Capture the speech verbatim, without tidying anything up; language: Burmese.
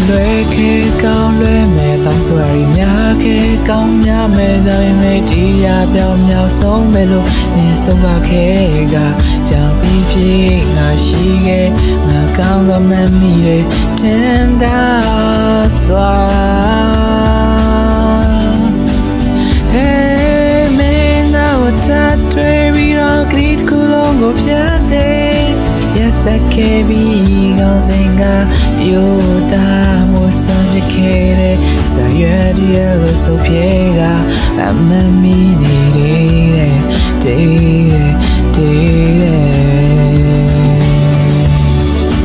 လွယ်ခဲကောင်းလွယ်မဲ့တောင်းဆိုရည်များခဲကောင်းများမဲ့ဒါပေမဲ့တရားပြောင်းမြောက်ဆုံးပဲလို့မြင်ဆုံးပါခဲကကြောင်ပြီးပြေးငါရှိခဲ့ငါကောင်းသောမမီတွေတင်တာစွာကိုပြတ်တယ်ရစခဲ့ပြီးကောင်းစဉ်ကယောတာမိုးစံပြခဲ့တဲ့ဆာရွယ်ရလို့ဆိုပြေကအမမီနေတယ်တဲ့တဲ့တဲ့